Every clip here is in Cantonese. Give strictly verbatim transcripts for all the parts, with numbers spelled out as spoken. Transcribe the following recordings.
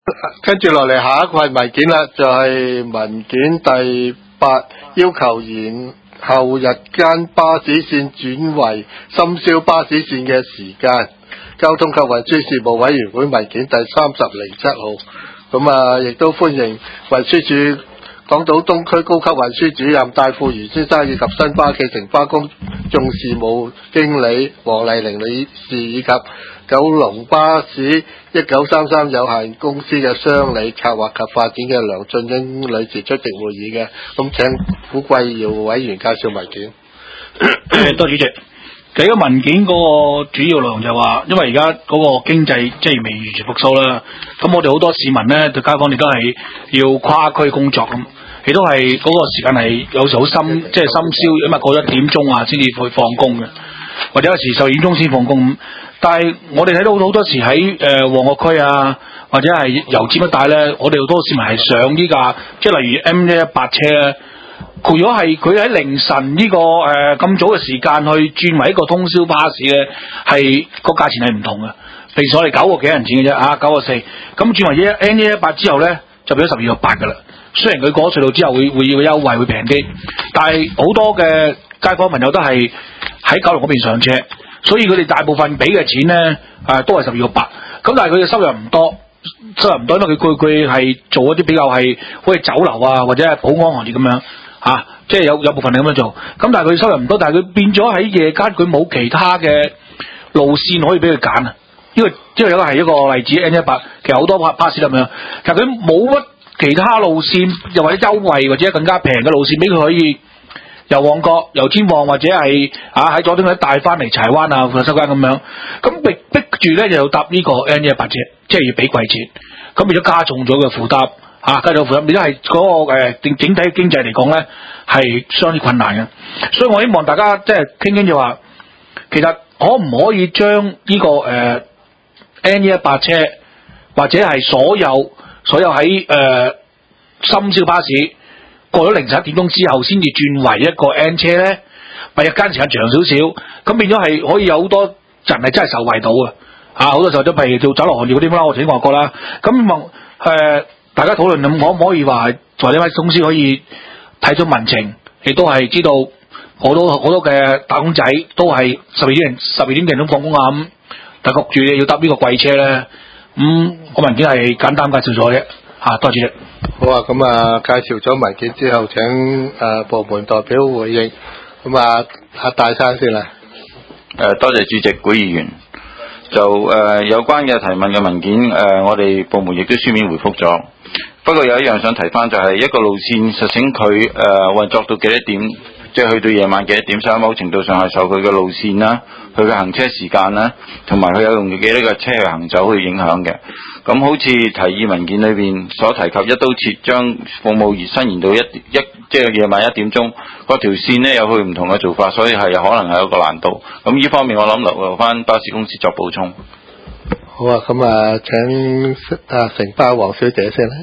跟住落嚟下一個係文件啦，就係、是、文件第八，要求延後日間巴士線轉為深宵巴士線嘅時間。交通及運輸事務委員會文件第三十零七號，咁啊亦都歡迎運輸署港島東區高級運輸主任戴富如先生以及新巴暨城巴公眾事務經理黃麗玲女士以及九龍巴士一九三三有限公司嘅商理策劃及發展嘅梁俊英女士出席會議嘅，咁請古貴耀委員介紹文件。 多謝主席。其實個文件嗰個主要內容就話，因為而家嗰個經濟即係未完全復甦啦，咁我哋好多市民咧，對街坊亦都係要跨區工作咁，亦都係嗰個時間係有時好深，即係深宵，因為過咗一點鐘啊先至去放工嘅，或者有時十二點鐘先放工。但係我哋睇到好多時喺誒旺角區啊，或者係油尖一帶咧，我哋好多市民係上呢架，即係例如 M 一一八車咧。如果係佢喺凌晨呢、這個誒咁、呃、早嘅時間去轉為一個通宵巴士咧，係個價錢係唔同嘅。平時我哋九個幾銀錢嘅啫，啊九個四，咁轉為 N 一一八之後咧，就變咗十二個八噶啦。雖然佢過咗隧道之後會會要優惠會平啲，但係好多嘅街坊朋友都係喺九龍嗰邊上車，所以佢哋大部分俾嘅錢咧誒、啊、都係十二個八。咁但係佢嘅收入唔多，收入唔多，因為佢佢佢係做一啲比較係好似酒樓啊或者係保安行業咁樣。啊，即係有有部分係咁樣做，咁但係佢收入唔多，但係佢變咗喺夜間佢冇其他嘅路線可以俾佢揀啊！呢個即係有個係一個例子 N 一八，其實好多巴巴士咁樣，其實佢冇乜其他路線，又或者優惠或者更加平嘅路線俾佢可以由旺角、由尖旺或者係啊喺佐敦嗰啲帶翻嚟柴灣啊、富士山咁樣，咁逼逼住咧就要搭呢個 N 一八車，即係要俾貴錢，咁變咗加重咗嘅負擔。啊，繼續負擔，變咗係嗰個誒整整體經濟嚟講咧，係相當之困難嘅。所以我希望大家即係傾傾就話，其實可唔可以將呢、這個誒、呃、N 一八車或者係所有所有喺誒、呃、深宵巴士過咗凌晨一點鐘之後先至轉為一個 N 車咧，咪日間時間長少少，咁變咗係可以有好多人係真係受惠到嘅。啊，好多時候都譬如做酒樓行業嗰啲啦，我頭先話過啦，咁希望誒。大家討論咁，可唔可以話或者喺公司可以睇咗民情，亦都係知道好多好多嘅打工仔都係十二點十二點幾鐘放工啊咁，但焗住要搭呢個貴車咧，咁、嗯、個文件係簡單介紹咗啫嚇，多謝。 好啊，咁啊介紹咗文件之後，請誒、呃、部門代表回應。咁啊，阿大生先啦。 誒、呃，多謝主席、古議員。就誒、呃、有關嘅提問嘅文件，誒、呃、我哋部門亦都書面回覆咗。不過有一樣想提翻，就係一個路線實請佢誒運作到幾多點，即係去到夜晚幾多點，喺某程度上係受佢嘅路線啦、佢嘅行車時間啦，同埋佢有用幾多個車去行走去影響嘅。咁好似提議文件裏邊所提及一刀切將服務延伸延到一一即係夜晚一點鐘，嗰條線呢有佢唔同嘅做法，所以係可能係有個難度。咁呢方面我諗留留翻巴士公司作補充。 好啊，咁啊請啊城巴黃小姐先啦。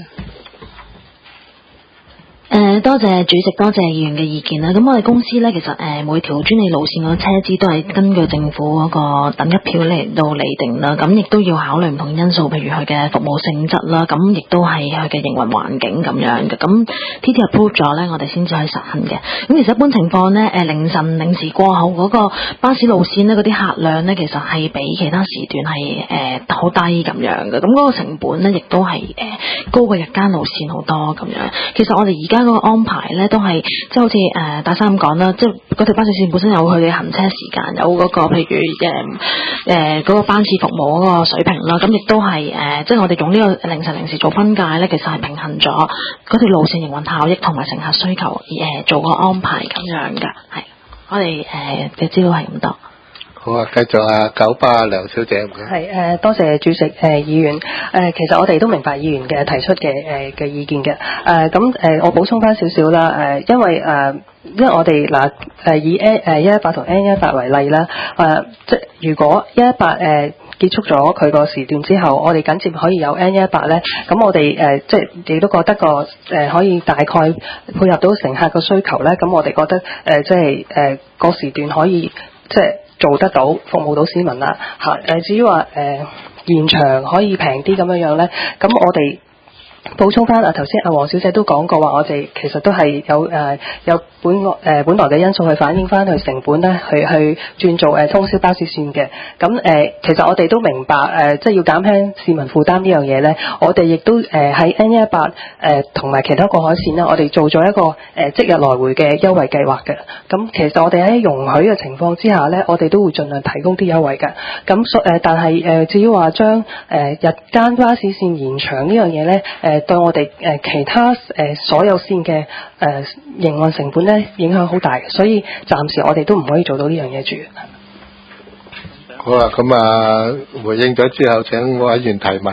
誒、呃，多謝主席，多謝議員嘅意見啦。咁我哋公司咧，其實誒、呃、每條專利路線嗰個車資都係根據政府嗰個等級票嚟到釐定啦。咁亦都要考慮唔同因素，譬如佢嘅服務性質啦，咁亦都係佢嘅營運環境咁樣嘅。咁 T T approve 咗咧，我哋先至去實行嘅。咁其實一般情況咧，誒、呃、凌晨零時過後嗰個巴士路線咧，嗰啲客量咧，其實係比其他時段係誒好低咁樣嘅。咁嗰個成本咧，亦都係誒、呃、高過日間路線好多咁樣。其實我哋而家嗰個安排咧都係即係好似誒、呃、大生咁講啦，即係嗰條巴士線本身有佢嘅行車時間，有嗰、那個譬如誒誒嗰個班次服務嗰個水平啦，咁亦都係誒、呃、即係我哋用呢個凌晨零時做分界咧，其實係平衡咗嗰條路線營運效益同埋乘客需求而誒、呃、做個安排咁樣㗎，係我哋誒嘅資料係咁多。 好啊，繼續啊，九巴梁小姐。 係誒、呃，多謝主席誒、呃、議員誒、呃，其實我哋都明白議員嘅提出嘅誒嘅意見嘅誒，咁、呃、誒、呃、我補充翻少少啦誒，因為誒、呃、因為我哋嗱誒以 N 誒一一八同 N 一一八為例啦誒、呃，即係如果一一八誒結束咗佢個時段之後，我哋緊接可以有 N 一一八咧，咁我哋誒、呃、即係亦都覺得個誒、呃、可以大概配合到乘客個需求咧，咁我哋覺得誒、呃、即係誒個時段可以即係。 做得到服務到市民啦嚇。誒至於話誒延長可以平啲咁樣樣咧，咁我哋補充翻啊，頭先阿黃小姐都講過話，我哋其實都係有誒、呃、有本來誒、呃、本來嘅因素去反映翻去成本咧，去去轉做誒、呃、通宵巴士線嘅。咁誒、呃，其實我哋都明白誒、呃，即係要減輕市民負擔呢樣嘢咧，我哋亦都誒喺 N 一八誒同埋其他過海線咧，我哋做咗一個誒、呃、即日來回嘅優惠計劃嘅。咁其實我哋喺容許嘅情況之下咧，我哋都會盡量提供啲優惠嘅。咁所誒，但係誒、呃、至於話將誒日間巴士線延長呢樣嘢咧，誒、呃、對我哋誒、呃、其他誒、呃、所有線嘅誒營運成本咧影響好大，所以暫時我哋都唔可以做到呢樣嘢住。 好啦，咁啊回應咗之後，請委員提問。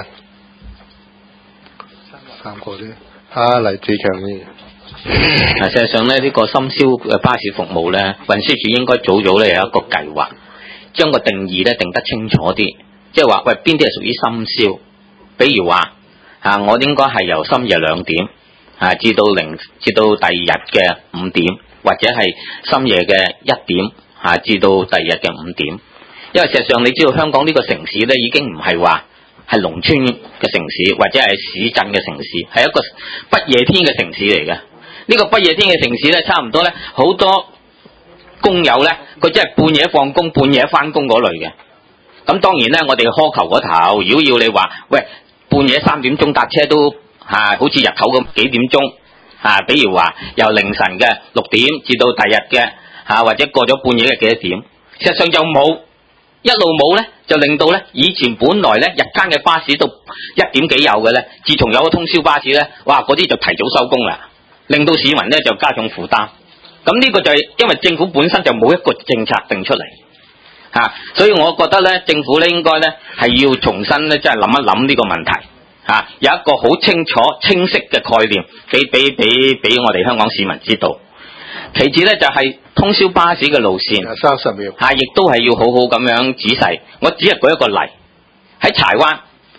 三個啫，啊黎志強議員。 啊，事實上咧，呢、這個深宵嘅巴士服務咧，運輸署應該早早咧有一個計劃，將個定義咧定得清楚啲，即係話喂邊啲係屬於深宵，比如話啊，我應該係由深夜兩點啊至到零至到第二日嘅五點，或者係深夜嘅一點啊至到第二日嘅五點，因為事實上你知道香港呢個城市咧已經唔係話係農村嘅城市或者係市鎮嘅城市，係一個不夜天嘅城市嚟嘅。呢個不夜天嘅城市咧，差唔多咧，好多工友咧，佢真係半夜放工、半夜翻工嗰類嘅。咁當然咧，我哋苛求嗰頭，如果要你話，喂，半夜三點鐘搭車都嚇、啊，好似日頭咁幾點鐘嚇、啊，比如話由凌晨嘅六點至到第日嘅嚇、啊，或者過咗半夜嘅幾多點，事實上就冇一路冇咧，就令到咧以前本來咧日間嘅巴士到一點幾有嘅咧，自從有個通宵巴士咧，哇，嗰啲就提早收工啦。令到市民咧就加重負擔，咁呢個就係因為政府本身就冇一個政策定出嚟嚇、啊，所以我覺得咧政府咧應該咧係要重新咧即係諗一諗呢個問題嚇、啊，有一個好清楚清晰嘅概念俾俾俾俾我哋香港市民知道。其次咧就係、是、通宵巴士嘅路線， 三十秒嚇，亦、啊、都係要好好咁樣仔細。我只係舉一個例，喺柴灣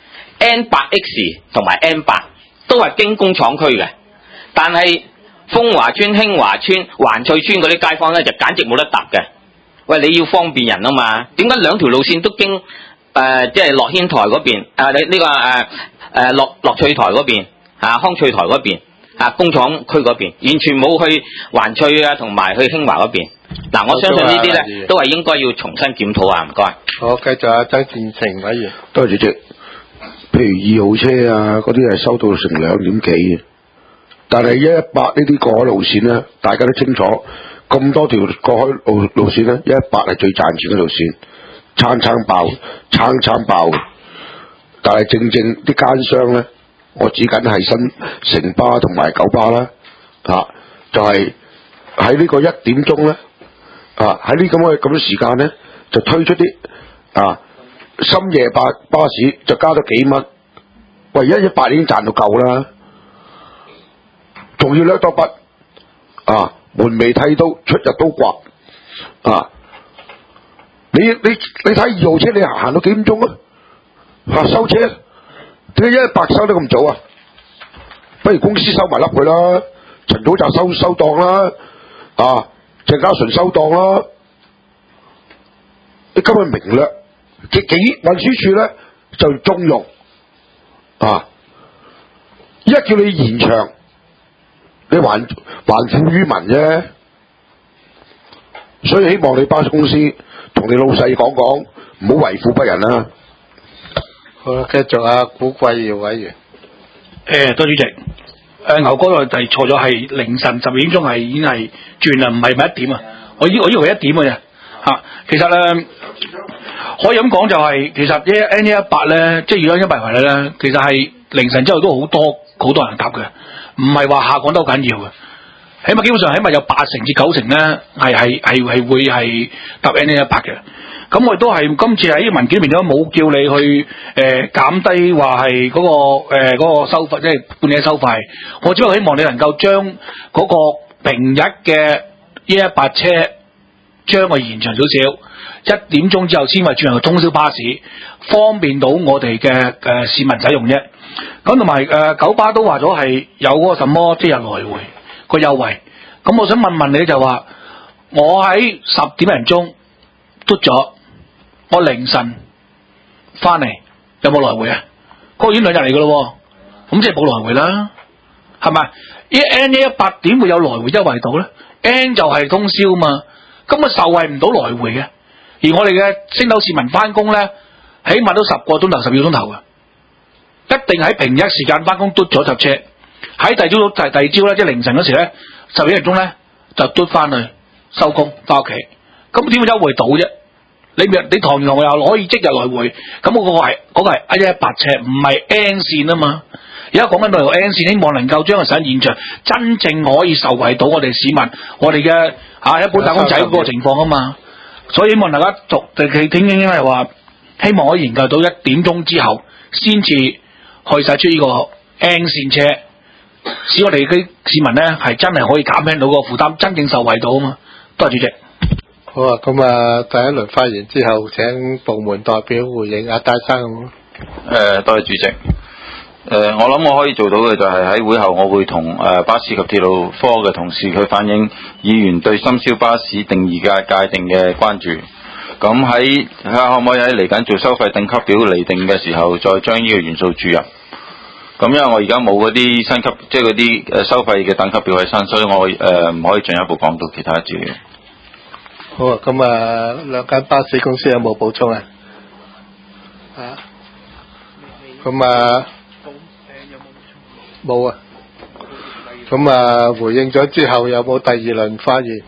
N 八 X 同埋 N 八都係經工廠區嘅。但係豐華村、興華村、環翠村嗰啲街坊咧，就簡直冇得搭嘅。喂，你要方便人啊嘛？點解兩條路線都經誒、呃，即係樂軒台嗰邊啊？你、這、呢個誒誒樂樂翠台嗰邊啊，康翠台嗰邊啊，工廠區嗰邊，完全冇去環翠啊，同埋去興華嗰邊。嗱、啊，我相信呢啲咧都係應該要重新檢討啊！唔該。 好，繼續啊，曾建成委員。 多謝主席。譬如二號車啊，嗰啲係收到成兩點幾嘅。但係一一八呢啲過海路線咧，大家都清楚，咁多條過海路路線咧，一一八係最賺錢嘅路線，餐餐爆，餐餐爆。但係正正啲奸商咧，我指緊係新城巴同埋九巴啦，啊，就係喺呢個一點鐘咧，啊喺呢咁嘅咁嘅時間咧，就推出啲啊深夜巴巴士，就加多幾蚊。喂，一一八已經賺到夠啦。仲要掠多筆啊！門楣剃刀，出入刀刮啊！你你你睇二號車，你行行到幾點鐘啊？啊收車，點解一一八收得咁早啊？不如公司收埋笠佢啦，陳祖澤收收檔啦，啊鄭家純收檔啦。你今日明略，幾幾運輸署咧就縱容啊！一叫你延長。你還還富於民啫，所以希望你巴士公司同你老細講講，唔好為富不仁啦。 好啦，繼續啊，古貴堯委員。 誒，多主席。誒，牛哥就係錯咗，係凌晨十二點鐘係已經係轉啦，唔係咪一點啊？我以我以為一點嘅啫嚇。其實咧，可以咁講就係、是，其實呢 N 一八咧，即係如果一百為例咧，其實係凌晨之後都好多好多人搭嘅。唔係話下降得好緊要嘅，起碼基本上起碼有八成至九成咧係係係係會係搭 N 一百嘅。咁我亦都係今次喺文件入面都冇叫你去誒減、呃、低話係嗰個誒、呃那個收費，即係半夜收費。我只不過希望你能夠將嗰個平日嘅一一八車將佢延長少少，一點鐘之後先為轉行通宵巴士，方便到我哋嘅誒市民使用啫。咁同埋誒九巴都話咗係有嗰個什麼即日來回個優惠，咁我想問問你就話，我喺十點零鐘嘟咗，我凌晨翻嚟有冇來回啊？嗰個已經兩日嚟噶咯，咁即係冇來回啦，係咪？呢 N 一一八點會有來回優惠到咧 ？N 就係通宵嘛，咁啊受惠唔到來回嘅。而我哋嘅星斗市民翻工咧，起碼都十個鐘頭、十二個鐘頭嘅，一定喺平日時間翻工嘟咗搭車，喺第二朝早第二朝咧，即係凌晨嗰時咧，十一點鐘咧就嘟翻去收工翻屋企。咁點會優惠到啫？你你堂原來我又可以即日來回，咁我嗰個係嗰、嗰個係一一八尺，唔係 N 線啊嘛。而家講緊內容 N 線，希望能夠將個實現象真正可以受惠到我哋市民，我哋嘅啊一般打工仔嗰個情況啊嘛。所以希望大家逐地傾傾傾係話，希望可以研究到一點鐘之後，先至去晒出呢個 N 線車，使我哋啲市民咧係真係可以減輕到個負擔，真正受惠到啊嘛。多謝主席。 好啊，咁啊，第一輪發言之後，請部門代表回應阿戴生。誒、 呃，多謝主席。誒、呃，我諗我可以做到嘅就係喺會後，我會同誒、呃、巴士及鐵路科嘅同事去反映議員對深宵巴士定義嘅界定嘅關注。咁喺睇下可唔可以喺嚟緊做收費等級表釐定嘅時候，再將呢個元素注入。咁因為我而家冇嗰啲薪級，即係嗰啲誒收費嘅等級表喺身，所以我誒唔、呃、可以進一步講到其他資料。 好啊，咁啊，兩間巴士公司有冇補充啊？啊？咁啊？冇啊。咁啊，回應咗之後有冇第二輪發言？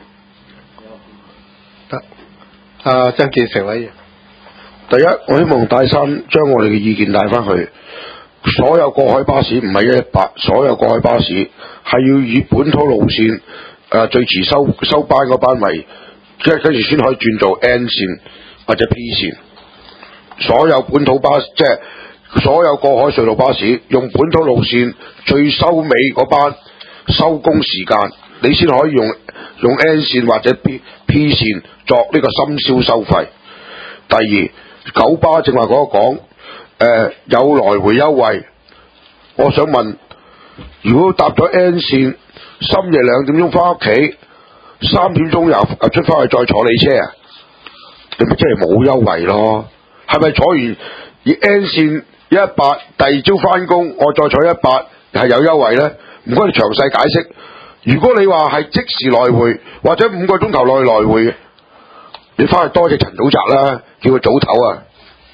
得。啊，曾健成委員。 第一，我希望戴生將我哋嘅意見帶翻去。所有過海巴士唔係一一八，所有過海巴士係要以本土路線誒、呃、最遲收收班嗰班為。即係跟住先可以轉做 N 線或者 P 線，所有本土巴士即係所有過海隧道巴士用本土路線最收尾嗰班收工時間，你先可以用用 N 線或者 P P 線作呢個深宵收費。第二，九巴正話嗰個講誒有來回優惠，我想問，如果搭咗 N 線，深夜兩點鐘翻屋企。三點鐘又又出翻去再坐你車啊？你咪真係冇優惠咯？係咪坐完以 N 線一一八，第二朝翻工我再坐一八係有優惠呢？唔該你詳細解釋。如果你話係即時來回或者五個鐘頭內來回，你翻去多謝陳祖澤啦，叫佢早唞啊！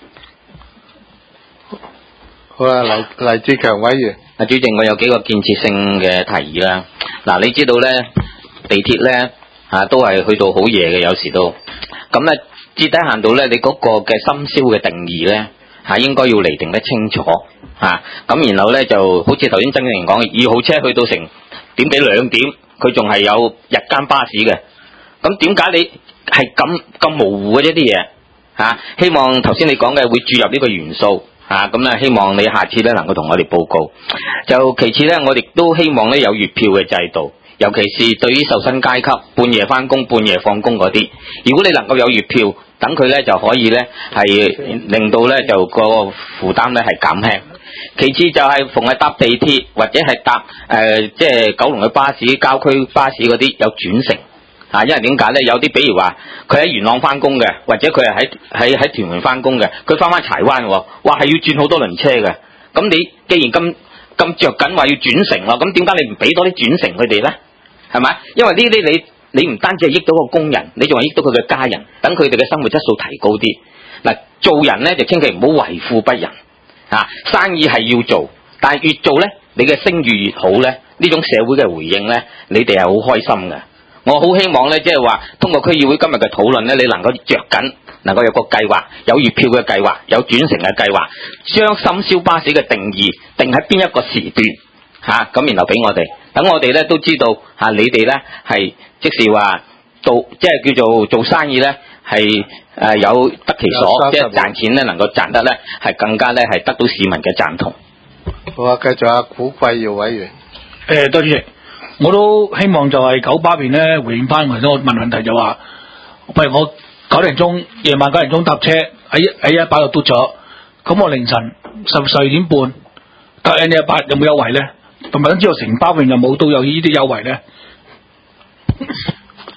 好啦，黎黎志強委員。 啊，主席，我有幾個建設性嘅提議啦。嗱，你知道呢地鐵呢。啊，都係去到好夜嘅，有時都咁咧，至低限度咧，你嗰個嘅深宵嘅定義咧，嚇、啊、應該要釐定得清楚嚇。咁、啊、然後咧，就好似頭先曾經講，二號車去到成點幾兩點，佢仲係有日間巴士嘅。咁點解你係咁咁模糊嘅呢啲嘢嚇？希望頭先你講嘅會注入呢個元素嚇，咁、啊、咧希望你下次咧能夠同我哋報告。就其次咧，我哋都希望咧有月票嘅制度。尤其是對於受薪階級半夜翻工、半夜放工嗰啲，如果你能夠有月票，等佢咧就可以咧係令到咧就個負擔咧係減輕。其次就係逢係搭地鐵或者係搭誒即係九龍嘅巴士、郊區巴士嗰啲有轉乘啊，因為點解咧？有啲比如話佢喺元朗翻工嘅，或者佢係喺喺喺屯門翻工嘅，佢翻翻柴灣喎，哇係要轉好多輪車嘅。咁你既然咁咁著緊話要轉乘咯，咁點解你唔俾多啲轉乘佢哋咧？係咪？因為呢啲你你唔單止係益到個工人，你仲係益到佢嘅家人，等佢哋嘅生活質素提高啲。嗱，做人咧就千祈唔好為富不仁啊！生意係要做，但係越做咧，你嘅聲譽越好咧，呢種社會嘅回應咧，你哋係好開心嘅。我好希望咧，即係話通過區議會今日嘅討論咧，你能夠着緊，能夠有個計劃，有月票嘅計劃，有轉乘嘅計劃，將深宵巴士嘅定義定喺邊一個時段。嚇咁、啊，然後俾我哋，等我哋咧都知道嚇、啊，你哋咧係即是話做即係叫做做生意咧係誒有得其所，即係賺錢咧能夠賺得咧係更加咧係得到市民嘅贊同。 好啊，繼續阿古貴耀委員。 誒、呃，多謝，我都希望就係九巴邊咧回應翻頭先我問問題就話，譬如我九點鐘夜晚九點鐘搭車喺喺一巴度嘟咗，咁我凌晨十十二點半搭 N 一八有冇優惠咧？同埋都知道承包邊有冇都有呢啲優惠咧？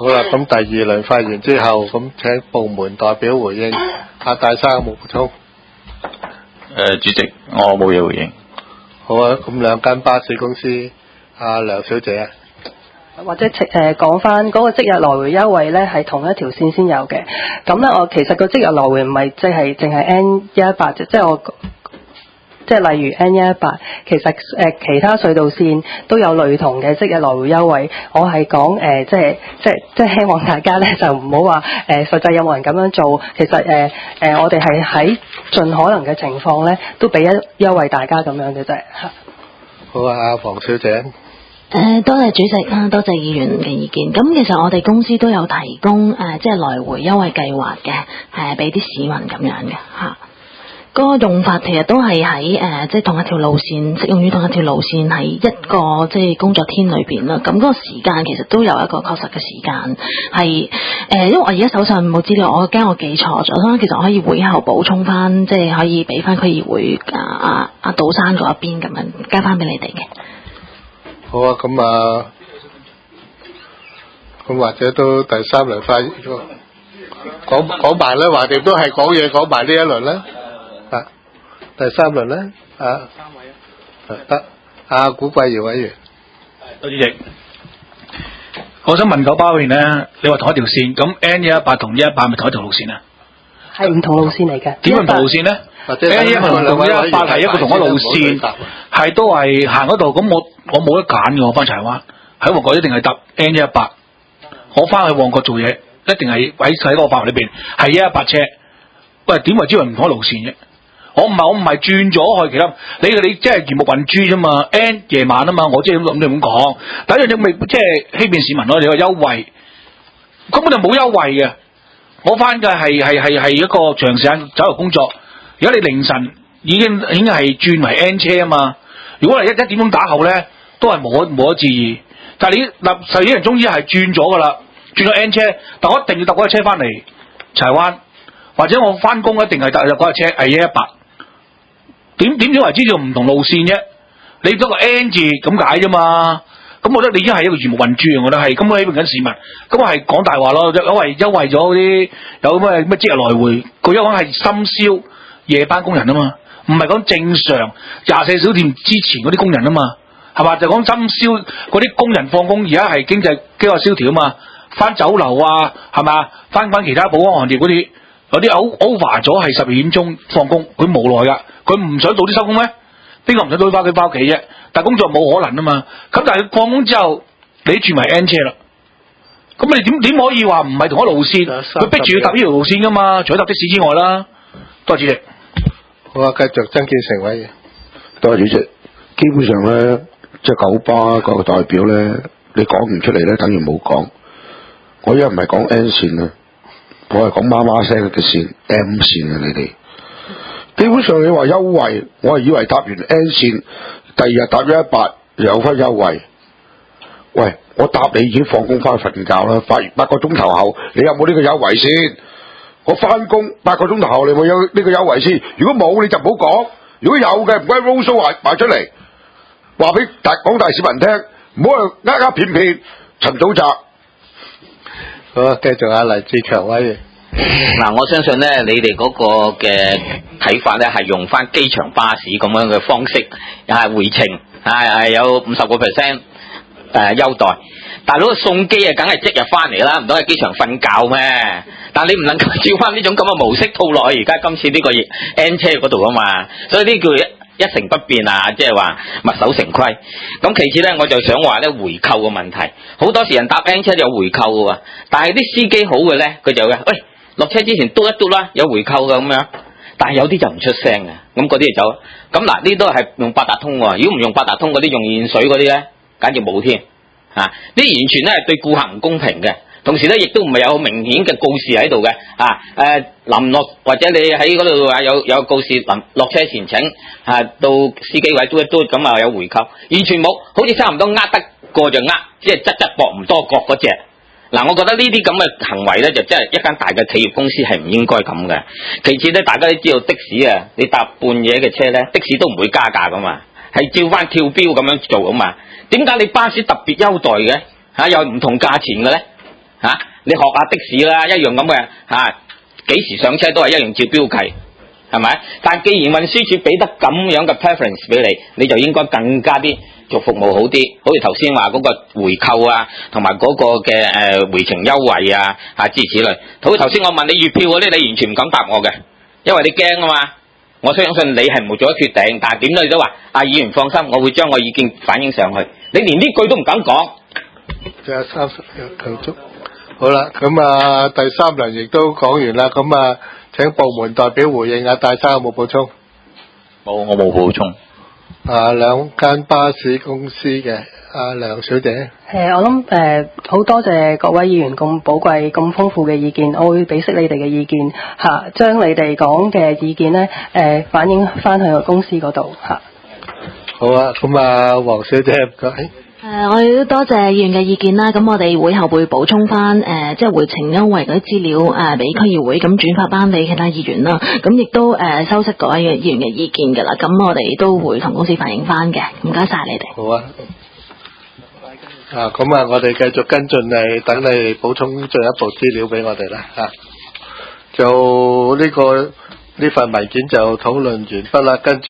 好啦，咁第二輪發言之後，咁請部門代表回應。阿大生有冇補充？ 誒、呃，主席，我冇嘢回應。 好啊，咁兩間巴士公司，阿梁小姐啊。 或者誒講翻嗰個即日來回優惠咧，係同一條線先有嘅。咁咧，我其實個即日來回唔係即係淨係 N 一一八啫，即係我即係例如 N 一一八，其實誒、呃、其他隧道線都有類同嘅即日來回優惠。我係講誒，即係即係即係希望大家咧就唔好話誒實際有冇人咁樣做。其實誒誒、呃、我哋係喺盡可能嘅情況咧，都俾一優惠大家咁樣嘅啫。 好啊，阿黃小姐。 誒、呃，多謝主席啦，多謝議員嘅意見。咁其實我哋公司都有提供誒、呃，即係來回優惠計劃嘅，誒俾啲市民咁樣嘅嚇。嗰、那個用法其實都係喺誒，即係同一條路線，適用於同一條路線喺一個即係工作天裏邊啦。咁嗰個時間其實都有一個確實嘅時間係誒、呃，因為我而家手上冇資料，我驚我記錯咗，所以其實我可以會後補充翻，即係可以俾翻區議會啊啊阿杜生嗰一邊咁樣加翻俾你哋嘅。 好啊，咁啊，咁或者都第三輪發言講講埋咧，橫掂都係講嘢，講埋呢一輪咧，啊，第三輪咧，啊，三位啊，得，阿古桂堯委員， 多主席，我想問九巴嗰邊咧，你話同一條線，咁 N 一一八同一一八咪同一條路線啊？ 係唔同路線嚟嘅。 點唔同路線咧？N 一一八同一一八係一個同一路線，係都係行嗰度。咁我我冇得揀嘅，我翻柴灣喺旺角一定係搭 N 一一八。我翻去旺角做嘢，一定係喺喺嗰個範圍裏邊係一一八車。喂，點為之為唔同一路線啫？我唔係我唔係轉咗去其他，你你即係魚目混珠啫嘛。N 夜晚啊嘛，我即係咁咁講。第一樣嘢未即係欺騙市民咯，你個優惠根本就冇優惠嘅。我翻嘅係係係係一個長時間走入工作。而家你凌晨已經已經係轉為 N 車啊嘛，如果係一一點鐘打後咧，都係冇冇得置疑。但係你嗱十二人終於係轉咗噶啦，轉咗 N 車，但我一定要搭嗰架車翻嚟柴灣，或者我翻工一定係搭嗰架車係一一八。點點樣為之叫唔同路線啫？你得個 N 字咁解啫嘛。咁我覺得你已經係一個魚目混珠，我覺得係根本欺騙緊市民。咁我係講大話咯，因為優惠咗嗰啲有咩咩即日來回，個優惠係深宵夜班工人啊嘛，唔係講正常廿四小時之前嗰啲工人啊嘛，係嘛？就講深宵嗰啲工人放工，而家係經濟經濟蕭條啊嘛，翻酒樓啊，係嘛？翻翻其他保安行業嗰啲，有啲 over 咗係十二點鐘放工，佢無奈噶，佢唔想早啲收工咩？邊個唔想早啲翻佢翻屋企啫？但係工作冇可能啊嘛。咁但係放工之後，你轉為 N 車啦，咁你點點可以話唔係同一路線？佢逼住要搭呢條路線噶嘛？除咗搭的士之外啦。多謝主席。 好啊，繼續曾建成委員。 多謝主席。基本上咧，即係九巴個代表咧，你講唔出嚟咧，等於冇講。我而家唔係講 N 線啊，我係講媽媽聲嘅線 M 線啊，你哋。基本上你話優惠，我係以為搭完 N 線，第二日搭一一八有翻優惠。喂，我搭你已經放工翻去瞓覺啦，發完八個鐘頭後，你有冇呢個優惠先？我翻工八個鐘頭後，你會有呢個優惠先？如果冇，你就唔好講；如果有嘅，唔該 roadshow 話賣出嚟，話俾大廣大市民聽，唔好去呃呃騙騙陳祖澤。 好啊，繼續阿黎志強委員。 嗱，我相信咧，你哋嗰個嘅睇法咧，係用翻機場巴士咁樣嘅方式，又係回程，係係有五十個 percent 誒優待。大佬送機啊，梗係即日翻嚟啦，唔通喺機場瞓覺咩？但你唔能夠照翻呢種咁嘅模式套落去而家今次呢個 N 車嗰度啊嘛，所以呢叫一成不變啊，即係話墨守成規。咁其次咧，我就想話咧回扣嘅問題，好多時人搭 N 車就有回扣嘅喎，但係啲司機好嘅咧，佢就嘅喂落車之前嘟一嘟啦，有回扣嘅咁樣，但係有啲就唔出聲嘅，咁嗰啲就走。咁嗱，呢都係用八達通喎，如果唔用八達通嗰啲用現水嗰啲咧，簡直冇添。啊！呢完全咧係對顧客唔公平嘅，同時咧亦都唔係有明顯嘅告示喺度嘅。啊誒，臨落或者你喺嗰度話有有告示臨落車前請啊到司機位嘟一嘟咁啊有回扣，完全冇，好似差唔多呃得過就呃，即係側側膊唔多角嗰隻。嗱、啊，我覺得呢啲咁嘅行為咧，就真係一間大嘅企業公司係唔應該咁嘅。其次咧，大家都知道的士啊，你搭半夜嘅車咧，的士都唔會加價噶嘛，係照翻跳標咁樣做噶嘛。點解你巴士特別優待嘅嚇、啊、有唔同價錢嘅咧嚇、啊，你學下的士啦，一樣咁嘅嚇，幾時上車都係一樣照標計，係咪？但既然運輸署俾得咁樣嘅 preference 俾你，你就應該更加啲做服務好啲，好似頭先話嗰個回扣啊，同埋嗰個嘅誒、呃、回程優惠啊，嚇諸如此類。好似頭先我問你月票嗰啲，你完全唔敢答我嘅，因為你驚啊嘛。我相信你係冇做咗決定，但係點都你都話，阿議員放心，我會將我意見反映上去。你連呢句都唔敢講。 仲有三十秒夠足。好啦，咁啊第三輪亦都講完啦，咁啊請部門代表回應啊，戴生有冇補充？ 冇，我冇補充。 啊，兩間巴士公司嘅阿梁小姐。 誒，我諗誒好多謝各位議員咁寶貴、咁豐富嘅意見，我會俾悉你哋嘅意見嚇，將你哋講嘅意見咧誒反映翻去個公司嗰度嚇。 好啊，咁啊黃小姐唔該。 誒、呃，我哋都多謝議員嘅意見啦。咁我哋會後會補充翻誒、呃，即係回程優惠嗰啲資料誒，俾、呃、區議會咁轉發翻俾其他議員啦。咁亦都誒、呃、收悉各位嘅議員嘅意見㗎啦。咁我哋都會同公司反映翻嘅。唔該晒你哋。 好啊。啊，咁啊，我哋繼續跟進你，等你補充進一步資料俾我哋啦。嚇、啊，就呢、這個呢份文件就討論完畢啦，跟住。